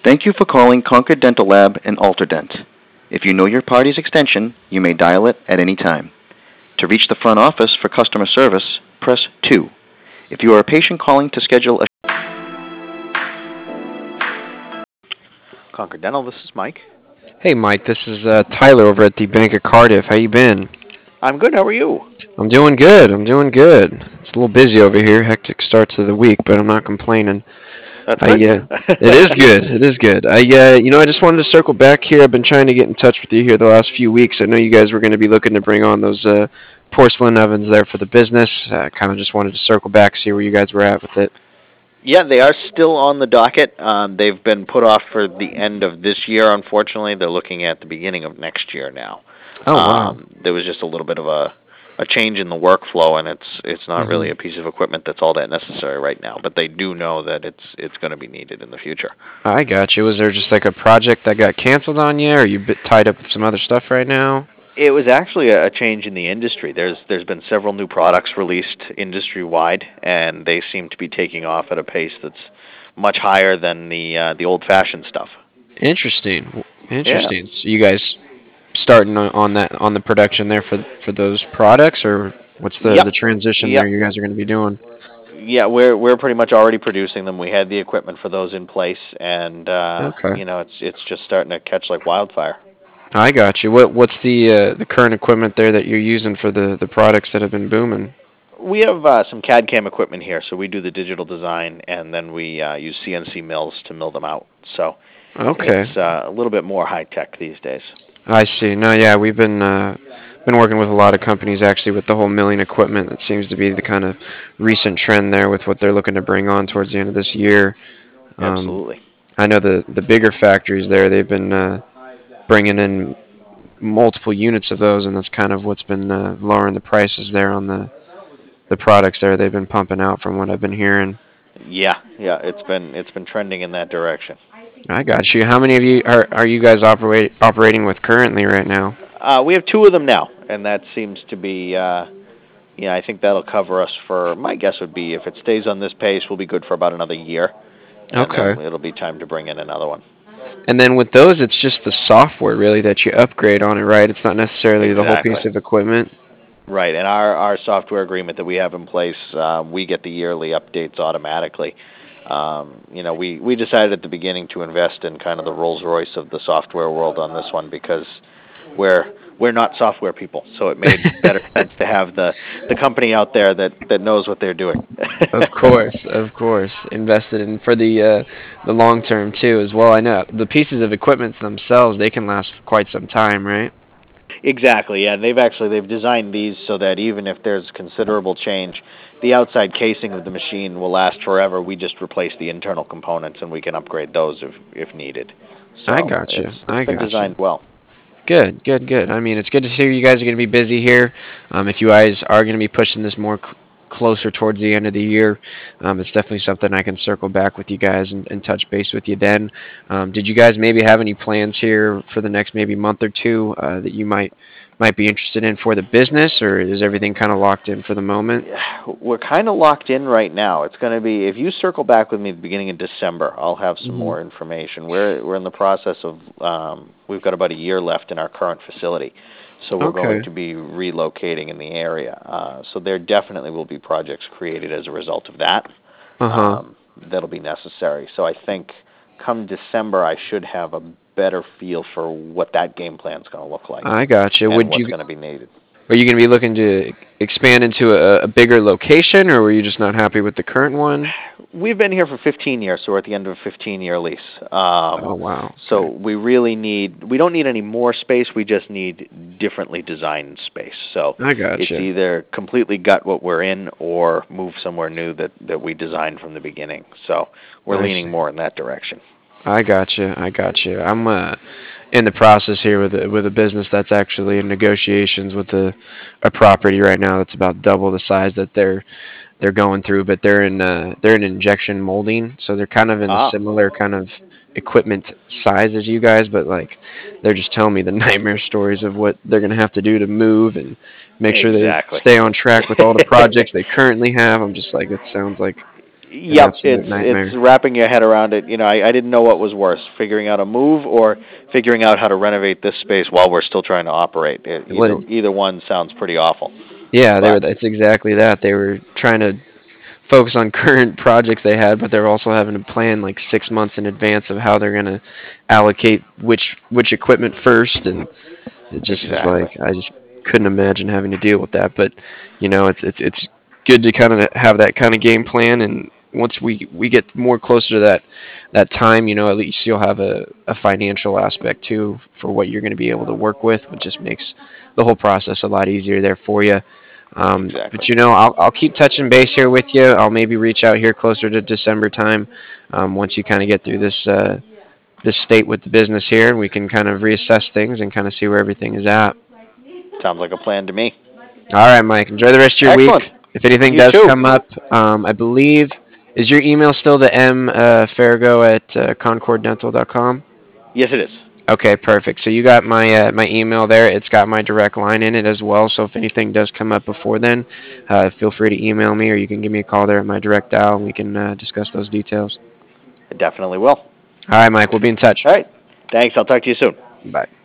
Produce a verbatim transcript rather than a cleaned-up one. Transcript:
Thank you for calling Concord Dental Lab and Alterdent. If you know your party's extension, you may dial it at any time. To reach the front office for customer service, press two. If you are a patient calling to schedule a Concord Dental, this is Mike. Hey Mike, this is uh, Tyler over at the Bank of Cardiff. How you been? I'm good. How are you? I'm doing good. I'm doing good. It's a little busy over here. Hectic start to the week, but I'm not complaining. That's I good. uh, it is good. It is good. I uh, you know, I just wanted to circle back here. I've been trying to get in touch with you here the last few weeks. I know you guys were going to be looking to bring on those uh, porcelain ovens there for the business. I kind of just wanted to circle back, see where you guys were at with it. Yeah, they are still on the docket. Um, they've been put off for the end of this year, unfortunately. They're looking at the beginning of next year now. Oh wow. Um, there was just a little bit of a, a change in the workflow, and it's it's not Mm-hmm. really a piece of equipment that's all that necessary right now. But they do know that it's it's going to be needed in the future. I got you. Was there just like a project that got canceled on you, or are you bit tied up with some other stuff right now? It was actually a, a change in the industry. There's there's been several new products released industry wide, and they seem to be taking off at a pace that's much higher than the uh, the old fashioned stuff. Interesting. Yeah. Interesting. So you guys starting on on that on the production there for for those products, or what's the Yep. the transition there Yep. you guys are going to be doing? Yeah, we're we're pretty much already producing them. We had the equipment for those in place, and uh, Okay. you know it's it's just starting to catch like wildfire. I got you. What what's the uh, the current equipment there that you're using for the the products that have been booming? We have uh, some C A D C A M equipment here, so we do the digital design, and then we uh, use C N C mills to mill them out. So Okay. it's uh, a little bit more high tech these days. I see. No, yeah, we've been uh, been working with a lot of companies actually with the whole milling equipment. That seems to be the kind of recent trend there with what they're looking to bring on towards the end of this year. Um, Absolutely. I know the the bigger factories there, they've been uh, bringing in multiple units of those, and that's kind of what's been uh, lowering the prices there on the the products there they've been pumping out from what I've been hearing. Yeah, yeah. It's been it's been trending in that direction. I got you. How many of you are are you guys operate operating with currently right now? Uh, we have two of them now, and that seems to be. Uh, Yeah, I think that'll cover us for, my guess would be if it stays on this pace, we'll be good for about another year, and Okay. then it'll be time to bring in another one. And then with those, it's just the software really that you upgrade on it, right? It's not necessarily the whole Exactly. piece of equipment. Right, and our, our software agreement that we have in place, uh, we get the yearly updates automatically. Um, you know, we, we decided at the beginning to invest in kind of the Rolls Royce of the software world on this one because we're we're not software people, so it made better sense to have the, the company out there that, that knows what they're doing. Of course, of course, invested in for the uh, the long term too as well. I know the pieces of equipment themselves they can last quite some time, right? Exactly, yeah. They've actually they've designed these so that even if there's considerable change, the outside casing of the machine will last forever. We just replace the internal components and we can upgrade those if if needed. I So got you. it's I it's been got you. designed well. Good, good, good. I mean, it's good to hear you guys are going to be busy here. Um, if you guys are going to be pushing this more c- closer towards the end of the year, um, it's definitely something I can circle back with you guys and, and touch base with you then. Um, did you guys maybe have any plans here for the next maybe month or two uh, that you might might be interested in for the business, or is everything kind of locked in for the moment? Yeah, we're kind of locked in right now. It's going to be if you circle back with me at the beginning of December, I'll have some Hmm. more information. We're we're in the process of um, we've got about a year left in our current facility, so we're going Okay. to be relocating in the area. Uh, so there definitely will be projects created as a result of that. Uh huh. Um, that'll be necessary. So I think come December, I should have a better feel for what that game plan's going to look like I got you. and Would what's you going to be needed. Are you going to be looking to expand into a, a bigger location, or were you just not happy with the current one? We've been here for fifteen years, so we're at the end of a fifteen-year lease. Um, Oh wow. so Okay. we really need, we don't need any more space, we just need differently designed space. So I got it's you. either completely gut what we're in or move somewhere new that, that we designed from the beginning. So we're I leaning see. more in that direction. I got you. I got you. I'm uh, in the process here with a, with a business that's actually in negotiations with a, a property right now that's about double the size that they're they're going through, but they're in uh, they're in injection molding, so they're kind of in a Ah, similar kind of equipment size as you guys, but like they're just telling me the nightmare stories of what they're gonna have to do to move and make sure they exactly. stay on track with all the projects they currently have. I'm just like, it sounds like Yep, absolute it's nightmare. it's wrapping your head around it. You know, I, I didn't know what was worse, figuring out a move or figuring out how to renovate this space while we're still trying to operate. It, either Well, either one sounds pretty awful. yeah, they were. But It's exactly that. They were trying to focus on current projects they had, but they're also having to plan like six months in advance of how they're going to allocate which which equipment first, and it just was exactly. like I just couldn't imagine having to deal with that. But you know, it's it's it's good to kind of have that kind of game plan, and once we we get more closer to that that time, you know, at least you'll have a, a financial aspect too for what you're going to be able to work with, which just makes the whole process a lot easier there for you. Um, Exactly. but you know, I'll I'll keep touching base here with you. I'll maybe reach out here closer to December time, um, once you kind of get through this uh, this state with the business here, and we can kind of reassess things and kind of see where everything is at. Sounds like a plan to me. All right, Mike. Enjoy the rest of your week. Excellent. If anything You does too. come up, um, I believe is your email still the m uh, farrago at uh, concord dental dot com? Yes, it is. Okay, perfect. So you got my uh, my email there. It's got my direct line in it as well. So if anything does come up before then, uh, feel free to email me or you can give me a call there at my direct dial and we can uh, discuss those details. I definitely will. All right, Mike. We'll be in touch. All right. Thanks. I'll talk to you soon. Bye.